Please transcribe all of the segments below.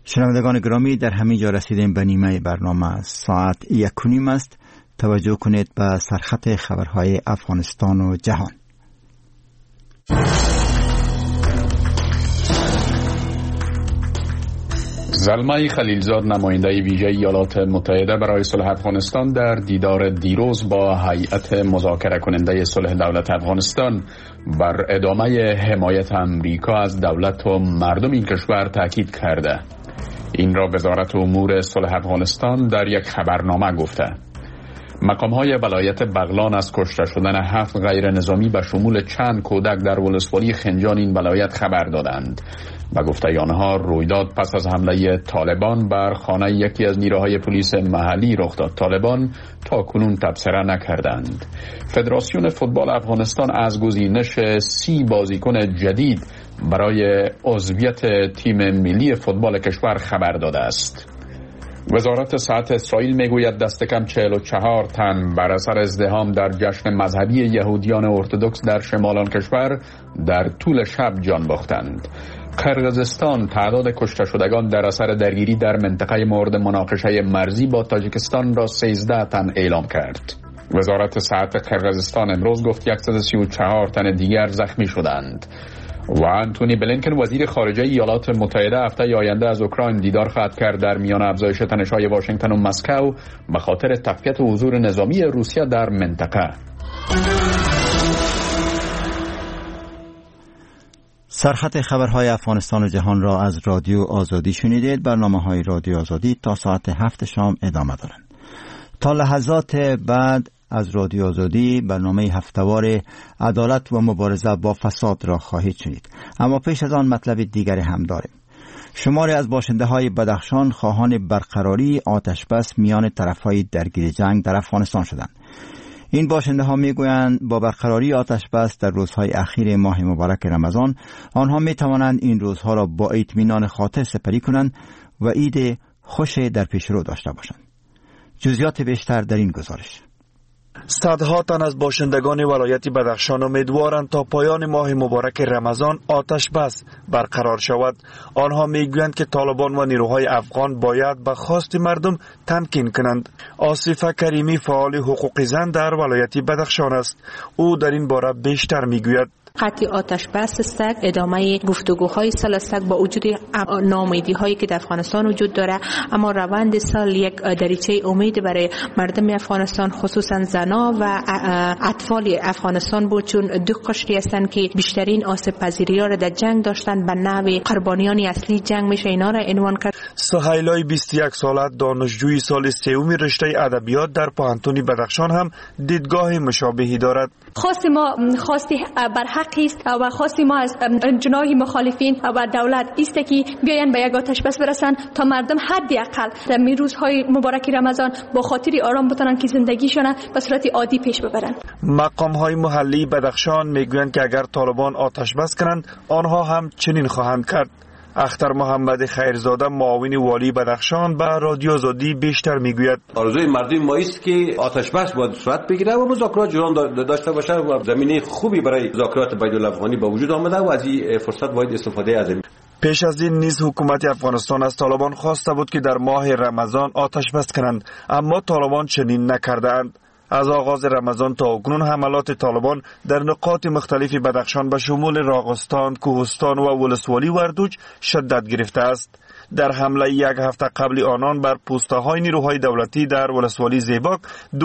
شنوندگان گرامی، در همین جا رسیدیم به نیمه برنامه. ساعت 1:30 است. توجه کنید به سرخط خبرهای افغانستان و جهان. زلمه خلیلزاد، نماینده ویژه ایالات متحده برای صلح افغانستان، در دیدار دیروز با هیئت مذاکره کننده صلح دولت افغانستان بر ادامه حمایت امریکا از دولت و مردم این کشور تاکید کرده. این را وزارت امور صلح افغانستان در یک خبرنامه گفته. مقام‌های ولایت بغلان از کشته شدن 7 غیر نظامی به شمول چند کودک در ولسوالی خنجان این ولایت خبر دادند. به گفته آنها رویداد پس از حمله طالبان بر خانه یکی از نیروهای پلیس محلی رخ داد. طالبان تا کنون تبصره نکردند. فدراسیون فوتبال افغانستان از گزینش 30 بازیکن جدید برای عضویت تیم ملی فوتبال کشور خبر داده است. وزارت صحت اسرائیل میگوید دست کم 44 تن بر اثر ازدحام در جشن مذهبی یهودیان ارتدوکس در شمال آن کشور در طول شب جان باختند. قرقیزستان تعداد کشته شدگان در اثر درگیری در منطقه مورد مناقشه مرزی با تاجیکستان را 13 تن اعلام کرد. وزارت صحت قرقیزستان امروز گفت 134 تن دیگر زخمی شدند. و انتونی بلینکن وزیر خارجه ایالات متحده هفته آینده از اوکراین دیدار خواهد کرد در میان افزایش تنش‌های واشنگتن و مسکو به خاطر تقویت حضور نظامی روسیه در منطقه. سرخط خبرهای افغانستان و جهان را از رادیو آزادی شنیدید. برنامه‌های رادیو آزادی تا ساعت 7 شام ادامه دارند. تا لحظات بعد از رادیو آزادی برنامه هفته‌وار عدالت و مبارزه با فساد را خواهید شنید. اما پیش از آن مطلب دیگری هم داریم. شماری از باشنده‌های بدخشان خواهان برقراری آتش بس میان طرف‌های درگیر جنگ در افغانستان شدند. این باشنده‌ها میگویند با برقراری آتش بس در روزهای اخیر ماه مبارک رمضان آنها میتوانند این روزها را با اطمینان خاطر سپری کنند و عید خوش در پیش رو داشته باشند. جزئیات بیشتر در این گزارش. صدها تن از باشندگان ولایت بدخشان امیدوارند تا پایان ماه مبارک رمضان آتش بس برقرار شود. آنها میگویند که طالبان و نیروهای افغان باید به خواست مردم تمکین کنند. آصفه کریمی فعال حقوق زن در ولایت بدخشان است. او در این باره بیشتر میگوید. قطعی آتش بس است، ادامه گفتگوهای سلسک با وجود ناامیدی هایی که در افغانستان وجود داره، اما روند سال یک دریچه امید برای مردم افغانستان خصوصا زنا و اطفال افغانستان بود، چون دو قشری هستند که بیشترین آسیب پذیری ها را در جنگ داشتند. به نحو قربانیان اصلی جنگ میشه اینا را عنوان کرد. سهیلای 21 ساله دانشجوی سال سوم رشته ادبیات در پوهنتون بدخشان هم دیدگاه مشابهی دارد. خواستی بر حقی است و خواستی ما از جناح مخالفین و دولت است که بیاین به یک آتش بس برسن تا مردم حداقل در می روزهای مبارک رمضان با خاطری آرام بتونن که زندگیشون به صورت عادی پیش ببرن. مقام‌های محلی بدخشان میگویند که اگر طالبان آتش بس کنند آنها هم چنین خواهند کرد. اختر محمد خیرزاده معاون والی بدخشان به رادیو آزادی بیشتر میگوید. آرزوی مردم ما است که آتش بس باید صورت بگیره و مذاکرات جریان داشته باشه و زمینه خوبی برای مذاکرات بین‌الافغانی به وجود آمده و از این فرصت باید استفاده از این. پیش از این نیز حکومت افغانستان از طالبان خواسته بود که در ماه رمضان آتش بس کنند، اما طالبان چنین نکردند. از آغاز رمضان تا اکنون حملات طالبان در نقاط مختلفی بدخشان به شمول راغستان، کوهستان و ولسوالی وردوج شدت گرفته است. در حمله یک هفته قبل آنان بر پوسته‌های نیروهای دولتی در ولسوالی زیباک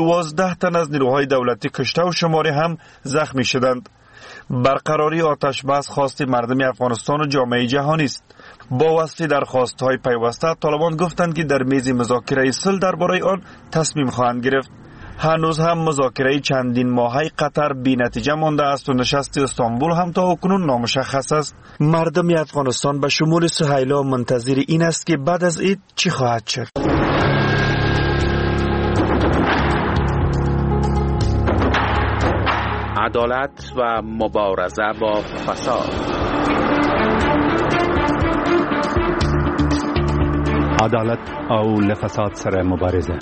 12 تن از نیروهای دولتی کشته و شماری هم زخمی شدند. برقراری آتش بس خواست مردم افغانستان و جامعه جهانی است. با وصف درخواست‌های پیوسته طالبان گفتند که در میز مذاکره صلح درباره آن تصمیم خواهند گرفت. هنوز هم مذاکره چندین ماهه قطر بی نتیجه مانده است و نشست استانبول هم تا اکنون نامشخص است. مردم افغانستان به شمول سهیلا منتظر این است که بعد از عید چی خواهد شد. عدالت و مبارزه با فساد. عدالت او لفساد سره مبارزه.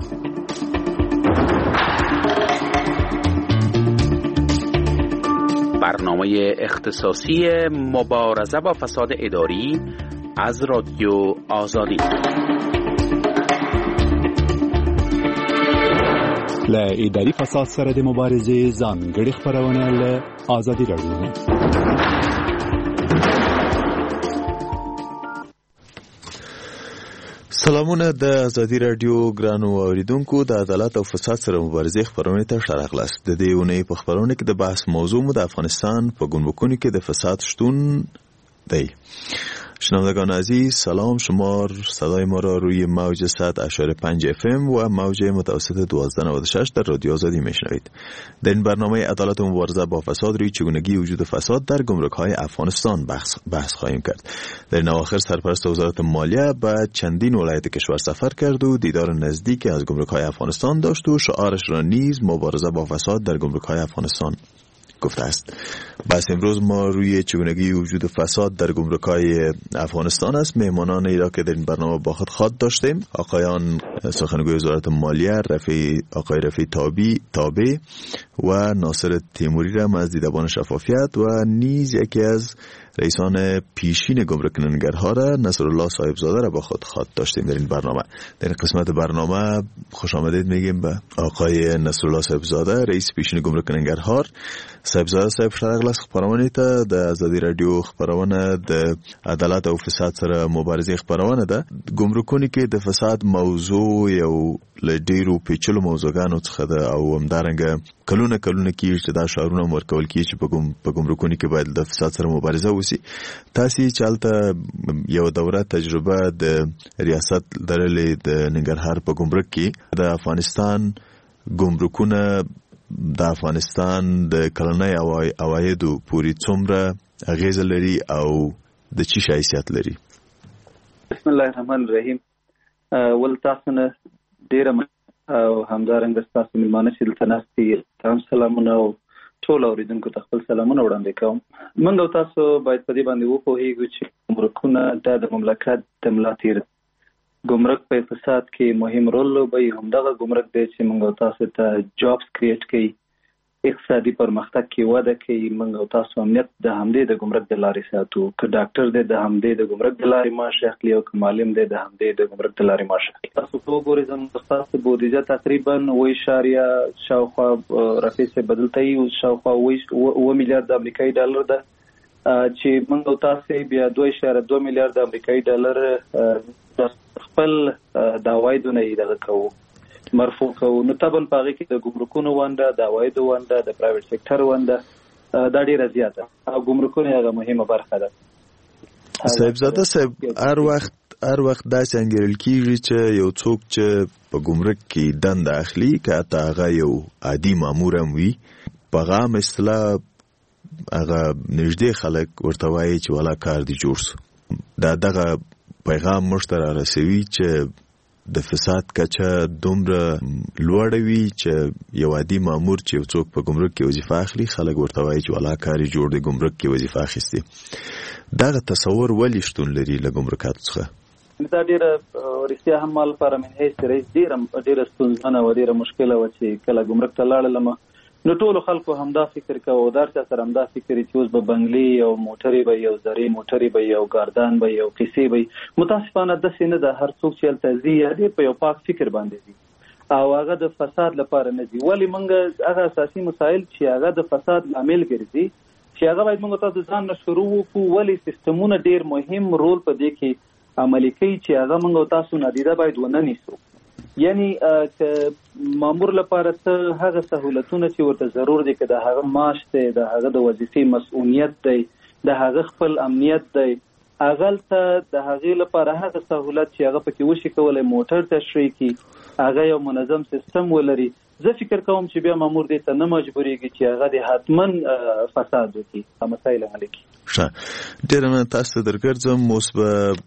برنامه اختصاصی مبارزه با فساد اداری از رادیو آزادی. له اداري فساد سره د مبارزې ځانګړي خبرونه له آزادي راډیو. سلامونه د آزادي رادیو ګرانو اوریدونکو. د عدالت او فساد سره مبارزې خبرونه ته ښه راغلاست. د دې اونۍ په خبرونه کې د بحث موضوع مو د افغانستان په ګمرکونو کې د فساد شتون دی. شنوندگان عزیز سلام، شما صدای ما را روی موج 100.5 FM و موج متوسط 1296 در رادیو آزادی میشنوید. در این برنامه عدالت و مبارزه با فساد روی چگونگی وجود فساد در گمرک‌های افغانستان بحث خواهیم کرد. در این اواخر سرپرست وزارت مالیه به چندین ولایت کشور سفر کرد و دیدار نزدیک از گمرک‌های افغانستان داشت و شعارش را نیز مبارزه با فساد در گمرک‌های افغانستان گفته است. بس امروز ما روی چگونگی وجود فساد در گمرک‌های افغانستان است. مهمانان را که در این برنامه با خود خواد داشتیم آقایان سخنگوی وزارت مالیه آقای رفیع تابع و ناصر تیموری را از دیدبان شفافیت و نیز یکی از رئیسان پیشین گمرک‌کنندگرها را نصرالله صاحبزاده را با خود خواد داشتیم در این برنامه. در این قسمت برنامه خوش آمدید میگیم به آقای نصرالله صاحبزاده رئیس پیشین گمرک‌کنندگرها. صاحبزاده صاحب شرغلاس خبرونه ته د آزادي رادیو خبرونه د عدالت او فساد سره مبارزې خبرونه ده. ګمرکونو کې د فساد موضوع یو لډیرو پیچلو موضوعګانو څخه ده او همدارنګه کلونه کېږي چې دا شعارونه ورکول کیږي چې په ګمرکونو کې باید د فساد سره مبارزه وشي. تاسو چالتہ یو دوره تجربه د ریاست درلې د ننګرهار په ګمرک کې د افغانستان ګمرکونه د افغانستان د کلنۍ عوایدو پوری څومره اغیز لري او د چی حیثیت لري؟ بسم الله الرحمن الرحیم. ول تاسو نه ډیر او همدارنګه تاسو ملمانه چې دلته ناستي تاسو سلامونه او ټول اوریدونکو ته خپل سلامونه وړاندې کوم. موږ او تاسو باید په دې باندې وپوهیږو چې ګمرکونه د مملکت د ملا تیر ګمرک په فساد کې مهم رول لوبوي. همدغه ګمرک دی چې موږ او تاسو ته جابس کریټ کوي، اقتصادي پرمختګ کې وده کوي. موږ او تاسو امنیت د همدې د ګمرک د لارې ساتو. که ډاکټر دی د همدې د ګمرک د لارې معاش اخلي او که معلم دی د همدې د ګمرک د لارې معاش اخلي. تاسو وګورئ زموږ تاسو بودیجه تقریبا 8 شاوخوا رفیع صاحب بدلتای او شاوخوا 1 میلیارډ د امریکایي ډالر ده چې موږ او تاسو بیا 2.2 میلیارډ د امریکایي ډالر خپل د عوایدو نه دغه کوو مرفوع کوو. نو طبعا په هغې کې د ګمرکونو ونډه، د عوایدو ونډه، د پرایویټ سکتر ونډه دا ډېره زیاته او ګمرکونه هغه مهمه برخه ده. صاحبزاده صاحب هر وخت داسې انګیرل کېږي چې یو څوک چې په ګمرک کې دنده اخلي که حتی هغه یو عادي مامور هم وي په هغه عام اصطلاح هغه نږدې خلک ورته وایي چې والا کار دې جوړ سو. دغه پیغام موږ ته رارسوي چې د فساد کچه دومره لوړه وي چې یو عادي مامور چې یو څوک په ګمرک کې وظیفه اخلي خلک ورته وایي چې والا کاري جوړ دی ګمرک کې وظیفه اخیستي. دغه تصور ولې شتون لري له ګمرکاتو څخه؟ دا ډېره رښتیا هم ما لپاره من حیث رئیس ډېره ستونزمنه وه، ډېره مشکله وه چې کله ګمرک ته لاړلم نو ټولو خلکو همدا فکر کوه او دا چا سره همدا فکر چې اوس به بنګلې او موټرې به او زرې موټرې به او ګاردان به او قیسې به. متاسفانه داسې نه ده. هر څوک چې هلته ځي ډېر په یو پاک فکر باندې ځي او هغه د فساد لپاره نه ځي. ولې موږ هغه اساسي مسایل چې هغه د فساد لامل ګرځي چې هغه باید موږ تاسو ځان نه شروع وکړو. ولې سیستمونه ډېر مهم رول په دې کې عملي کوي چې هغه موږ تاسو نادیده باید ونه نیسو. یعنی که مامور لپاره ته هغه سہولتونه چې ورته ضرور دي که د هغه معاش دی، د هغه د وظیفې مسؤلیت دی، د هغه خپل امنیت دی، هغه ته د هغې لپاره هغه سہولت چې هغه پکې وشي کولی موټر تشریح کړي، هغه یو منظم سیستم ولري. زه فکر کوم چې بیا مامور دې ته نه مجبورېږي چې هغه د حتما فساد وکړي مسایل عملي کړي. ښه، ډېره مننه. تاسو ته درګرځم. اوس به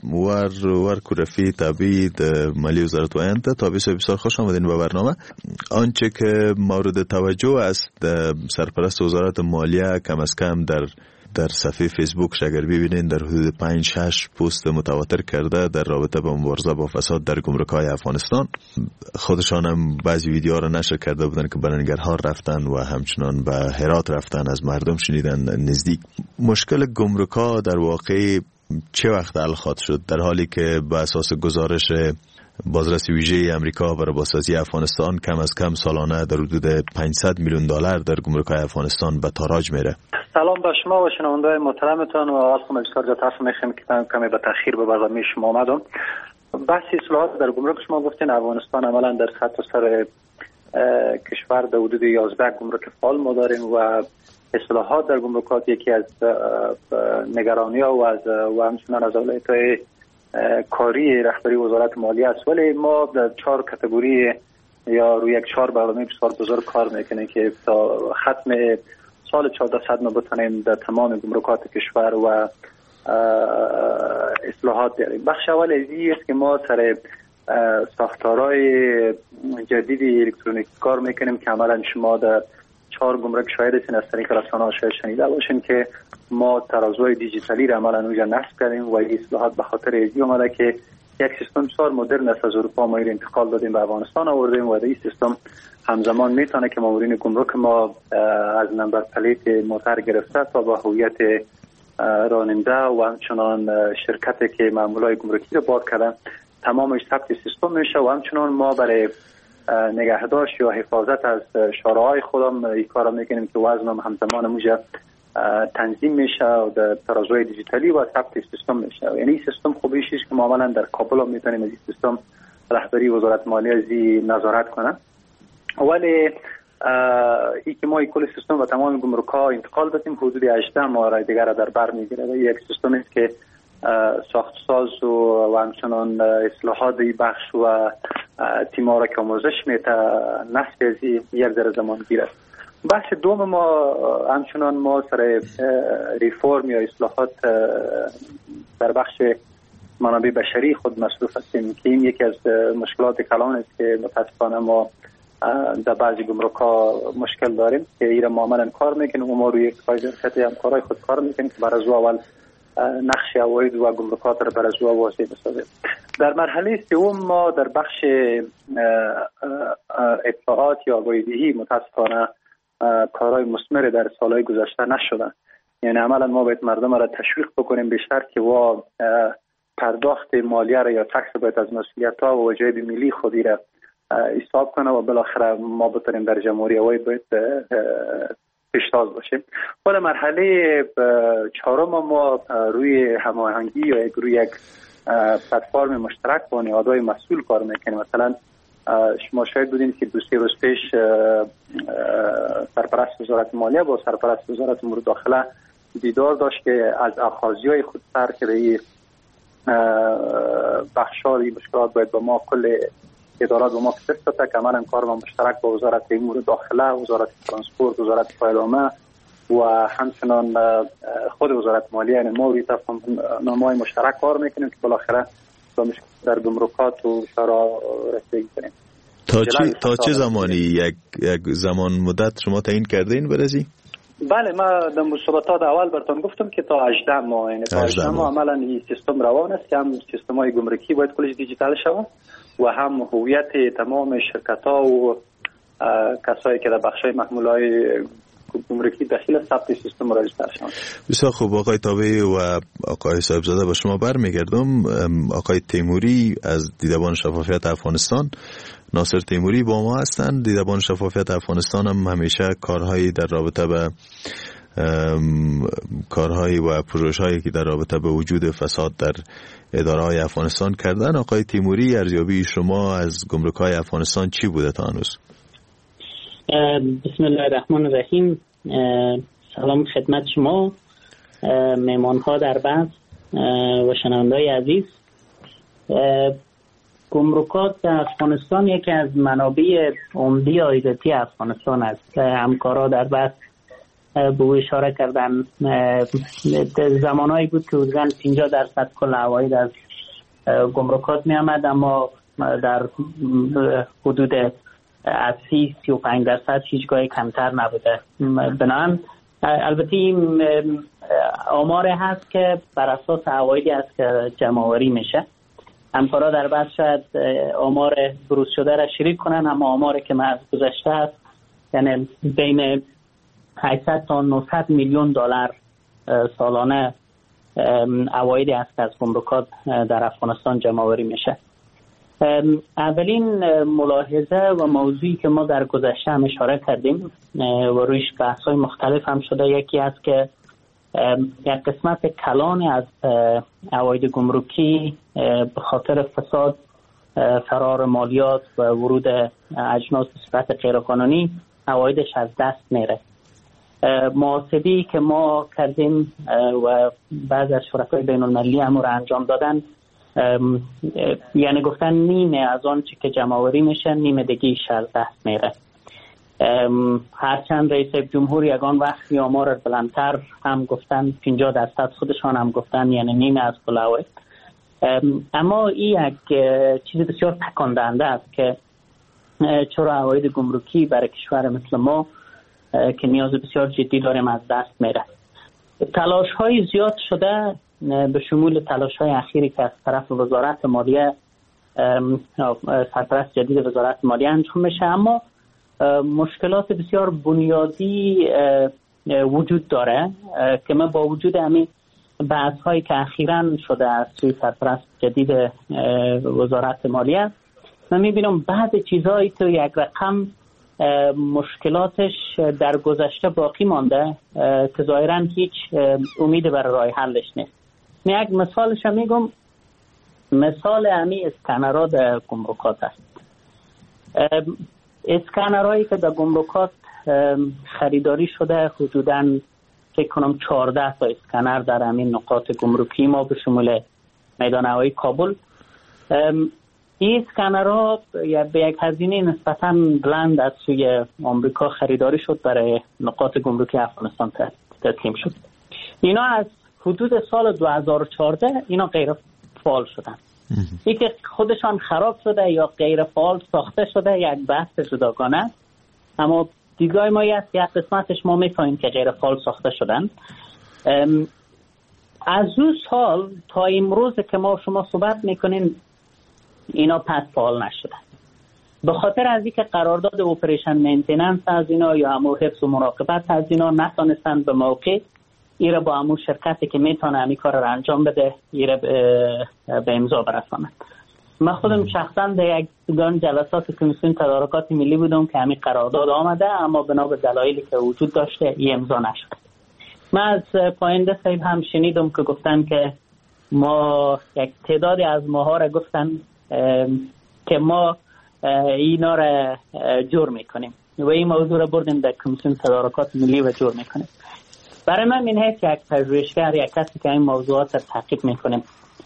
ورکو رفیع تابع د مالیه وزارت ویان ته. تابع صاحب بسیار خوش آمدین به برنامه. آنچه که مورد توجه است سرپرست وزارت مالیه کم از کم در صفحه فیسبوکش اگر ببینید در حدود 5-6 پست متواتر کرده در رابطه با مبارزه با فساد در گمرک‌های افغانستان. خودشان هم بعضی ویدیوها را نشر کرده بودن که به ننگرهار رفتن و همچنان به هرات رفتن، از مردم شنیدن نزدیک. مشکل گمرک‌ها در واقع چه وقت حل خواهد شد، در حالی که به اساس گزارش بازرسی ویژه امریکا برای بازسازی افغانستان کم از کم سالانه در حدود $500 میلیون در گمرک‌های افغانستان به تاراج میره؟ سلام به شما و شنونده‌های محترمتان و از خدمت بسیار جاتف میخوام که کمی به تأخیر به برنامه شما آمدم. بحث اصلاحات در گمرک شما گفتین افغانستان عملا در سطح سر کشور در حدود 11 گمرک فعال ما داریم و اصلاحات در گمرکات یکی از نگرانی‌ها و همچنان از اولویت‌های کاری رهبری وزارت مالیه است، ولی ما در 4 کاتگوری یا روی یک 4 برنامه بسیار بزرگ کار میکنیم که تا ختم سال 1400 ما بتونیم در تمام گمرکات کشور و اصلاحات داریم. بخش اول ازی است که ما سر ساختارهای جدید الکترونیکی کار میکنیم که عملا شما در 4 گمرک شاید هستین، از طریق رسانه‌ها شاید شنیده باشین که ما ترازوهای دیجیتالی را عملا اونجا نصب کردیم و این اصلاحات به خاطر ازی اومده که یک سیستم بسیار مدرن است از اروپا ما انتقال دادیم به افغانستان آوردیم و این سیستم همزمان میتونه که مامورین گمرک ما از نمبر پلیت موتر گرفته تا به هویت راننده و همچنان شرکتی که معمولای گمرکی رو بار کردن تمامش ثبت سیستم میشه و همچنان ما برای نگهداشت یا حفاظت از شارع‌های خودم این کارا میکنیم که وزنم همزمان موجه تنظیم میشه و در ترازوی دیجیتالی و ثبت سیستم میشه. یعنی این سیستم خوبیش است که ما عملا در کابل هم میتونیم از این سیستم رهبری وزارت مالیه ازی نظارت کنه. ولی این که ما این کل سیستم و تمام گمرک‌ها انتقال دادیم حدود 18 ماه دیگر در بر میگیره و یک سیستم است که ساخت ساز و همچنان اصلاحات این بخش و تیم‌ها را که آموزش میده نصب از یک در زمان گیره. بحث دوم ما همچنان ما سر ریفورم یا اصلاحات در بخش منابع بشری خود مصروف هستیم که این یکی از مشکلات کلان است که متاسفانه ما در بعضی گمرک‌ها مشکل داریم که ایره معاملا کار میکنیم و ما روی یک شرکت همکارای خود کار میکنیم که بر از اول نقش عواید و گمرکات را بر از واضح بسازیم. در مرحله سوم ما در بخش اطلاعات یا آگاهی‌دهی متاسفانه کارهای مثمر در سالهای گذشته نشدن. یعنی عملا ما باید مردم را تشویق بکنیم بیشتر که و پرداخت مالیه را یا تکس باید از مسئولیت‌ها و جیب ملی خودی را حساب کنه و بالاخره ما بتونیم در جمهوری عواید باید پیشتاز باشیم. ولی مرحله چهارم ما روی هماهنگی یا روی یک پلتفرم مشترک با نهادهای مسئول کار میکنیم. مثلا شما شاید بودین که 2-3 روز پیش سرپرست وزارت مالیه با سرپرست وزارت امور داخله دیدار داشت که از اخاذی‌های خود سر که به بخش‌های مشکلات باید با ما کل ادارات با ما کسب تا که عملا کار ما مشترک با وزارت امور داخله، وزارت ترانسپورت، وزارت فایل‌نامه و همچنان خود وزارت مالیه، یعنی ما روی تفاهم‌نامه‌های مشترک کار میکنیم که بالاخره با مشکل در گمرکات و شورا رسیدگی کنیم. تا چه زمانی یک زمان مدت شما تعیین کردین برازی؟ بله، ما در مصاحبات اول براتون گفتم که تا 18 ماه، یعنی تا 18 ماه عملا این سیستم روان است که هم سیستم‌های گمرکی باید کلش دیجیتال شود و هم هویت تمام شرکت‌ها و کسایی که در بخش‌های محمول‌های گمرکی داخل ثبت سیستم راجع شدن. بسیار خوب آقای تابعی و آقای صاحبزاده، با شما برمیگردم. آقای تیموری از دیدبان شفافیت افغانستان، ناصر تیموری با ما هستند. دیدبان شفافیت افغانستان هم همیشه کارهایی در رابطه به کارهایی و پروژه‌هایی که در رابطه به وجود فساد در اداره‌های افغانستان کردن. آقای تیموری، ارزیابی شما از گمرک‌های افغانستان چی بوده تا هنوز؟ بسم الله الرحمن الرحیم. سلام خدمت شما مهمان‌ها در بحث و شنونده‌های عزیز. گمرکات در افغانستان یکی از منابع عمده عایداتی افغانستان است. همکارا در بحث به او اشاره کردن. زمانهایی بود که حدوداً 50% کل عواید از گمرکات می آمد، اما در حدود 30-35% هیچگاه کمتر نبوده. بنابراین البته این آمار هست که بر اساس عوایدی است که جمع‌آوری میشه. همکارا در بعد شاید آمار بروز شده را شریک کنن، اما آماری که من از گذشته هست یعنی بین 800 تا 900 میلیون دلار سالانه عوایدی است که از گمرکات در افغانستان جمع آوری میشه. اولین ملاحظه و موضوعی که ما در گذشته هم اشاره کردیم و رویش بحث‌های مختلف هم شده، یکی است که یک قسمت کلان از عواید گمرکی به خاطر فساد، فرار مالیات و ورود اجناس به صورت غیرقانونی عوایدش از دست میره. محاسبه‌ای که ما کردیم و بعضی از شرکای بین المللی هم رو انجام دادن، یعنی گفتن نیمه از آن چی که جمع آوری میشه نیمه دیگه‌اش از دست میره. هرچند رئیس جمهور یگان وقتی آمار بلندتر هم گفتن 50% خودشان هم گفتن یعنی نیمه از کل عواید. اما این یک چیز بسیار تکان دهنده است که چرا عواید گمرکی برای کشور مثل ما که نیاز بسیار جدی داریم از دست میره. تلاش های زیاد شده به شمول تلاش های اخیری که از طرف وزارت مالیه، سرپرست جدید وزارت مالیه انجام میشه، اما مشکلات بسیار بنیادی وجود داره که من با وجود همین بحث هایی که اخیراً شده از سوی سرپرست جدید وزارت مالیه، من میبینم بعض چیزهایی تو یک رقم مشکلاتش در گذشته باقی مانده که ظاهراً هیچ امید برای راه حلش نیست. من یک مثالش میگم، مثال همی اسکنرها در گمرکات است. اسکنرهایی که در گمرکات خریداری شده حدوداً فکر کنم 14 تا اسکنر در همین نقاط گمرکی ما به شمول میدان هوایی کابل. این اسکنرها به یک هزینه نسبتاً بلند از سوی آمریکا خریداری شد، برای نقاط گمرکی افغانستان تسلیم شد. اینا از حدود سال 2014 اینا غیر فعال شدن. این که خودشان خراب شده یا غیر فعال ساخته شده یک بحث جداگانه، اما دیدگاه ما است که یک قسمتش ما میفهمیم که غیر فعال ساخته شدن. از اون سال تا امروز که ما شما صحبت میکنین اینا پس فعال نشدن، به خاطر از اینکه قرارداد اپریشن مینتیننس از اینا یا همون حفظ و مراقبت از اینا نتونستن به موقع ایره با همون شرکتی که میتونه همین کار رو انجام بده ایره به امضا برسانند. من خودم شخصا در یک جلسات کمیسیون تدارکات ملی بودم که همین قرارداد آمده، اما بنا به دلایلی که وجود داشته این امضا نشد. من از پاینده صاحب هم شنیدم که گفتن که ما یک تعدادی از ماها را گفتن که ما اینا را جور میکنیم و این موضوع را بردیم در کمیسیون تدارکات ملی و جور میکنیم. برای من این هست یک پژوهشگر، یک کسی که این موضوعات را تعقیب میکنیم،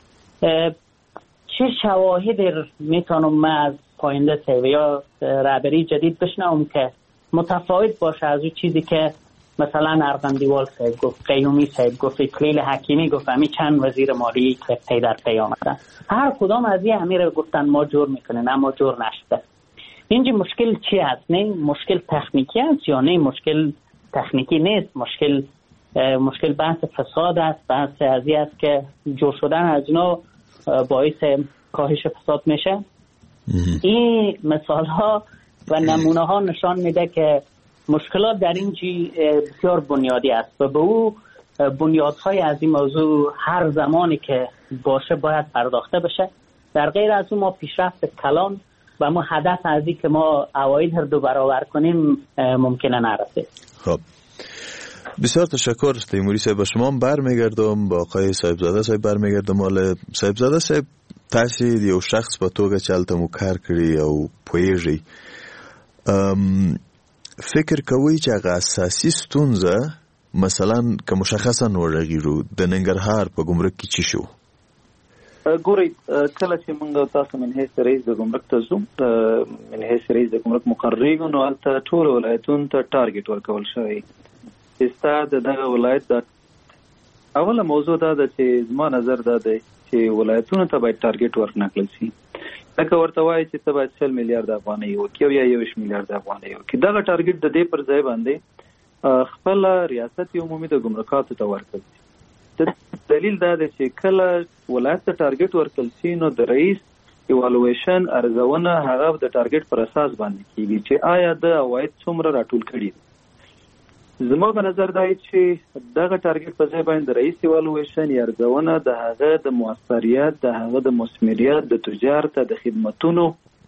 چه شواهدی میتونم من از پاینده صاحب یا رهبری جدید بشنوم که متفاوت باشه از اون چیزی که مثلا ارغندیوال صاحب گفت، قیومی صاحب گفت، اکلیل حکیمی گفت، همین چند وزیر مالی که پی در پی آمدن هر کدام از این امیر گفتن ما جور میکنیم اما جور نشده. اینجا مشکل چی است؟ نه مشکل تکنیکی است یا نه مشکل تکنیکی نیست، مشکل بحث فساد است، بحث ازی است که جور شدن از اینا باعث کاهش فساد میشه. این مثال ها و نمونه ها نشان میده که مشکلات در این جی بسیار بنیادی است و به او بنیادهای از این موضوع هر زمانی که باشه باید پرداخته بشه. در غیر از اون ما پیشرفت کلان و ما هدف از این که ما عواید هر دو برابر کنیم ممکنه نرسه. خب بسیار تشکر تیموری صاحب. با شما برمیگردم، با آقای صاحبزاده صاحب برمیگردم. حالا صاحبزاده صاحب تاسو یو شخص په توګه چالت مو کار کړی او پوهیږي، فکر کوي چې هغه اساسي ستونزه مثلا که مشخصا ورغیرو د ننګرهار په ګمرک کې چی شو؟ ګورئ کله چې موږ تاسو من هیڅ رئیس د ګمرک ته زوم من هیڅ رئیس د ګمرک مقرریږو نو هلته ټول ولایتونو ته ټارګټ ورکول شوی. استاد دغه ولایت د اوله موضوع دا ده چې زما نظر دا دی چې ولایتونو ته باید ټارګټ ورنکړل شي. لکه ورته وایي چې ته باید 100 میلیارډ افغانۍ وکړې یا 21 میلیارډ افغانۍ وکړې. دغه ټارګټ د دې پر ځای باندې خپل ریاست عمومي د ګمرکاتو ته ورکړل شي. دلیل دا دی چې کله ولایت ته ټارګټ ورکړل شي نو د رئیس ایوالویشن ارزونه هغه د ټارګټ پر اساس باندې کیږي چې آیا د عواید څومره راټول کړي. زما په نظر دا چې دغه ټارګټ په ځای باندې رئیس ایوالویشن یا ارزونه د هغه د موثریت، د هغه د مثمریت، د تجارت، د خدماتونو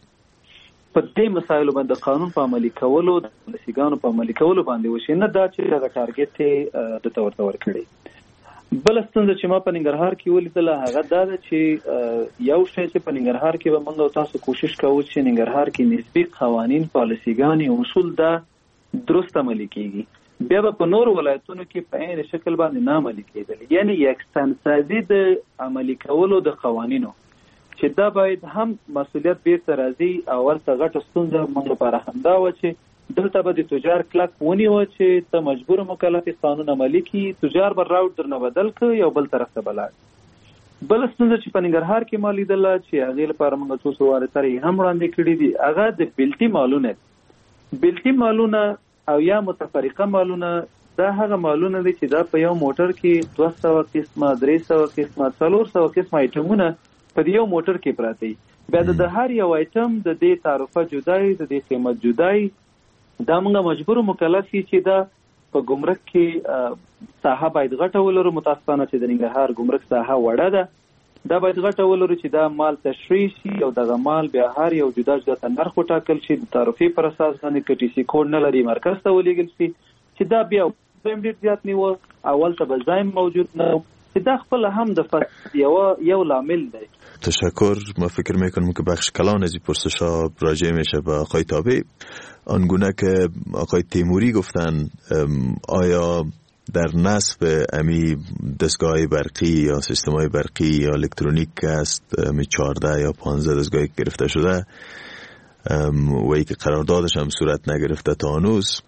په دې مسایلو باندې قانون په عملي کولو، د پالیسیګانو په عملي کولو باندې وشي، نه دا چې دغه ټارګټ د تور تور کړي. بل ستونزه چې ما په ننګرهار کې ولیدله هغه دا ده چې یو شی چې په ننګرهار کې به موږ تاسو کوشش کوو چې ننګرهار کې نسبي قوانین، پالیسیګانې، اصول دا درست عملي کیږي. بیا به په نور ولایتونو کې په عین شکل باندې نه عملي کېدل، یعنی یکسانسازي د عملي کولو د قوانینو چې دا باید هم مسؤلیت بیرته راځي. اول ته غټه ستونزه موږ لپاره همدا وه چې دلته به د تجار کلک ونیوه چې ته مجبور مکلف قانون عملي کړي، تجار به راوټ درنه بدل کړي یو بل طرف ته بلاړ. بل ستونزه چې په ننګرهار کې ما لیدله چې هغې لپاره موږ څو سوالترې هم وړاندې کړي دي، هغه د بلټي مالونه. بلټي مالونه او یا متفرقه مالونه دا هغه مالونه دي چې دا په یو موټر کې 200 قسمه، 300 قسمه، 400 قسمه ایټمونه په یو موټر کې پراته دي. بیا د هر یو ایټم د دې تعرفه جدای، د دې قیمت جدای. دا موږ مجبور مکلف یو چې دا په ګمرک کې ساحه باید غټه ولرو. متاسفانه چې د ننګرهار ګمرک ساحه وړه ده، دا باید غټه ولرو چې دا مال تشریح شي او دغه مال بیا هر یو جدا جدا نرخ وټاکل شي، د تعرفې پر اساس باندې که ټي سي کوډ نه لري مرکز ته ولېږل شي چې دا بیا هم ډېر زیات نیوه. اول ته به ځای موجود نه چې دا خپل هم د فساد یو لامل دی. تشکر. ما فکر میکنم که بخش کلان از این پرسش ها راجع میشه به آقای تابع. آنگونه که آقای تیموری گفتن آیا در نصب امی دستگاه برقی یا سیستم‌های برقی یا الکترونیک که است 14 یا 15 دستگاه گرفته شده و ای که قراردادش هم صورت نگرفته تا هنوز،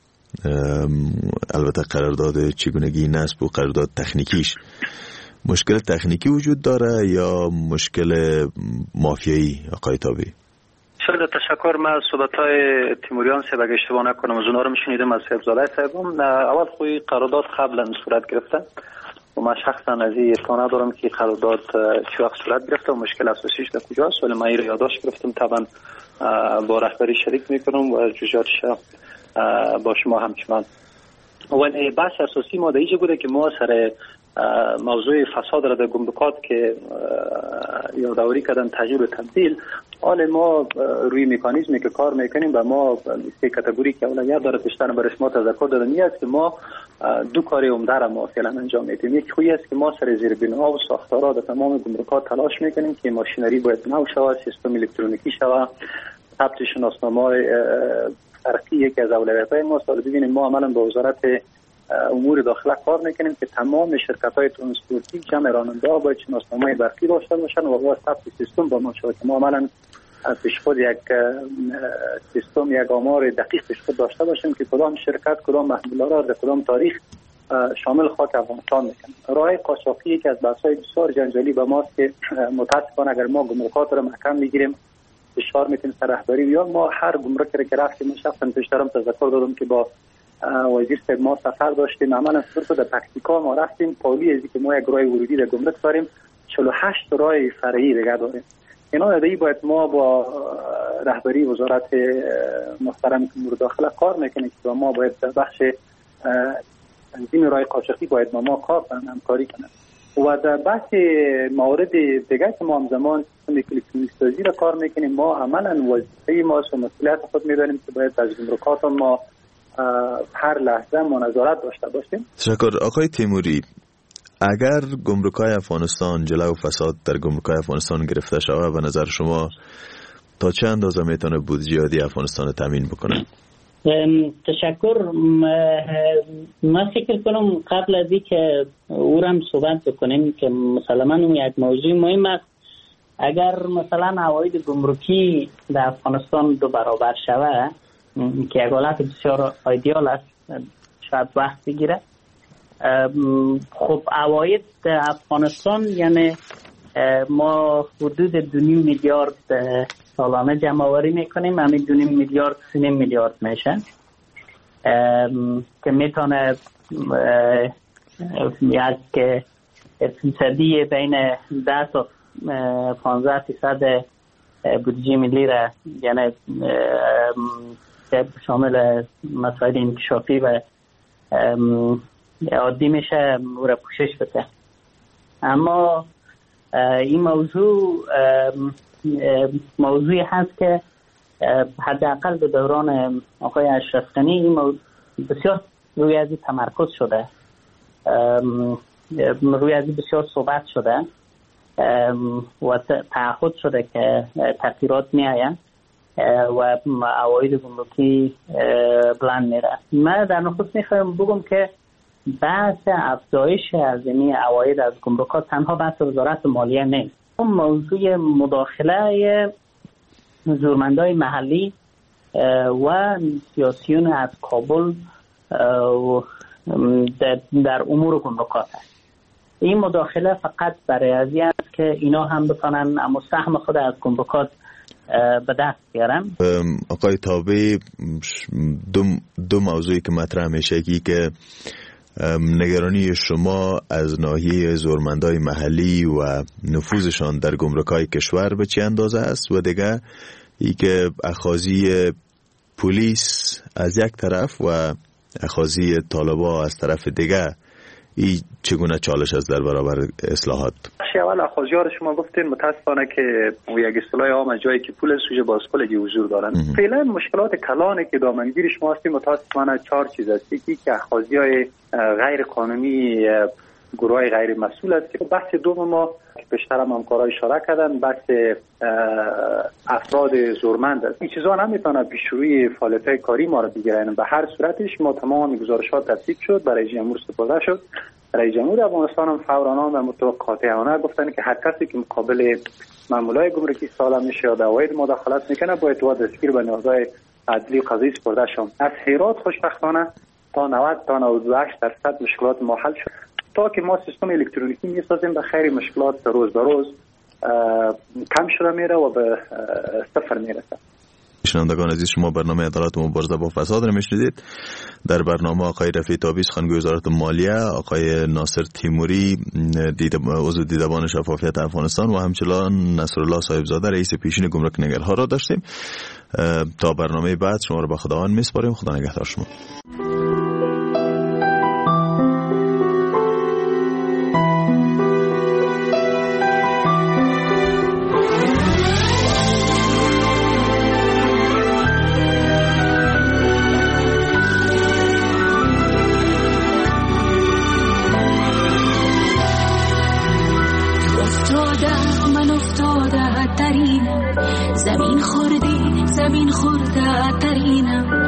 البته قرارداد چگونگی نصب و قرارداد تکنیکیش، مشکل تکنیکی وجود داره یا مشکل مافیایی آقای تابعی؟ شاید تشکر. من صحبت‌های تیموریان صاحب اگه اشتباه نکنم از اونها رو میشنیدم از صاحب زاده صاحبم. اول خوی قرارداد قبلا صورت گرفته و من شخصا از این اطلاع ندارم که قرارداد چه وقت صورت گرفته و مشکل اساسیش در کجاست، ولی من این رو یادداشت گرفتم، طبعا با رهبری شریک میکنم و جزئیاتش با شما همچنان. ولی بحث اساسی ما در اینجا بوده که ما سر موضوع فساد را در گمرکات که یادآوری کردن تغییر و تبدیل، حال ما روی مکانیزمی که کار میکنیم و ما سه کاتگوری که اولویت داره بیشتر برای شما تذکر دادم. یک است که ما دو کار عمده را ما فعلا انجام میدیم. یک خویی است که ما سر زیربنا و ساختارها در تمام گمرکات تلاش میکنیم که ماشینری باید نو شود، سیستم الکترونیکی شود، ثبت شناسنامه‌های برقی یکی از اولویت‌های ما است. ببینیم ما عملاً با وزارت امور داخله کار میکنیم که تمام شرکت‌های ترانسپورتی جمع راننده‌ها باید شناسنامه برقی داشته باشن و با ثبت سیستم با ما شود که ما عملاً پیش خود یک سیستم، یک آمار دقیق پیش خود داشته باشیم که کدام شرکت کدام محموله را در کدام تاریخ شامل خاک افغانستان میکنه. راه قاچاقی که از بحث‌های بسیار جنجالی به ماست که متاسفانه اگر ما گمرکات را محکم میگیریم فشار میتیم سر رهبری یا ما هر گمرکی که رفتیم. من شخصا پیشترم تذکر دادم که با وزیر صاحب ما سفر داشتیم، عملا صورت در تاکتیکا ما رفتیم پالی ازی که ما یک راه ورودی در گمرک داریم، 48 راه فرعی دیگه داریم. اینا دیگه باید ما با رهبری وزارت محترم امور داخله کار میکنیم که ما باید بخش تنظیم راه قاچاقی باید ما کار کنیم، همکاری کنیم. و در بحث موارد دیگه که ما همزمان الکترونیک سازی را کار میکنیم، ما عملا وظیفه ما و مسئولیت خود میدانیم که باید از گمرکات ما هر لحظه ما نظارت داشته باشیم. تشکر. آقای تیموری، اگر گمرک‌های افغانستان جلو فساد در گمرک‌های افغانستان گرفته شود، به نظر شما تا چه اندازه میتونه بودجه افغانستان تامین بکنه؟ تشکر. ما فکر کنم قبل از اینکه او را هم صحبت بکنیم که مسلماً یک موضوع مهم است. اگر مثلا عواید گمرکی در افغانستان 2 برابر شود که یک حالت بسیار ایدئال است، شاید وقت بگیره. خب عواید افغانستان یعنی ما حدود 2.5 میلیارد سالانه جمع آوری میکنیم، همین 2.5 میلیارد 3 میلیارد میشه که میتونه یک فیصدی بین 10 تا 15% بودجه ملی را یعنی شامل مسائل انکشافی و عادی میشه او را پوشش بده. اما این موضوعی هست که حداقل به دوران آقای اشرف غنی این بسیار روی ازی تمرکز شده، روی ازی بسیار صحبت شده و تعهد شده که تغییرات می آید و عواید گمرکی بلند میره. من در نخست میخوایم بگم که بحث افزایش از این عواید از گمرکات تنها بحث وزارت مالیه نیست. اون موضوع مداخله زورمندای محلی و سیاسیون از کابل در امور گمرکات است. این مداخله فقط برای ازی است که اینا هم بتونن سهم خود از گمرکات به دست بیارن. آقای تابعی، دو موضوعی که مطرح میشه که نگرانی شما از ناحیه زورمندای محلی و نفوذشان در گمرکای کشور به چه اندازه است و دیگه ای که اخاذی پلیس از یک طرف و اخاذی طالبا از طرف دیگه، این چگونه چالش است در برابر اصلاحات؟ اول اخاذی‌ها رو شما گفتین، متاسفانه که یک اصطلاح عام جایی که پول سوژه بازپلگی حضور دارن. فعلا مشکلات کلانی که دامنگیر شما هستیم متاسفانه 4 چیز است. یکی که اخاذی‌های غیر قانونی گروه غیر مسئول است که بحث دوم ما که پیشتر هم همکارا اشاره کردن، بحث افراد زورمند است. این چیزا نمیتونه پیشروی فعالیت‌های کاری ما را بگیرن. به هر صورتش ما تمام گزارشات تصدیق شد، برای جمهور سپرده شد. رئیس جمهور افغانستان هم فوراً و متقاطعانه گفتن که هر کسی که مقابل مامورای گمرکی سالم میشه یا دعوای مداخلت میکنه باید و دستگیر به نهادهای عدلی قضایی سپرده شد. از هرات خوشبختانه تا 90 تا 98% مشکلات ما حل شد. تا که ما سیستم الکترونیکی میسازیم به خیر مشکلات روز به روز کم شده میره و به صفر میرسه. شنوندگان عزیز، شما برنامه عدالت و مبارزه با فساد را میشنیدید. در برنامه آقای رفیع تابی سخنگوی وزارت مالیه، آقای ناصر تیموری عضو دیدبان شفافیت افغانستان و همچنان نصرالله صاحبزاده رئیس پیشین گمرک نگرها را داشتیم. تا برنامه بعد شما را به خداوند میسپاریم. خدا نگهدار شما. زمین خورده ترینم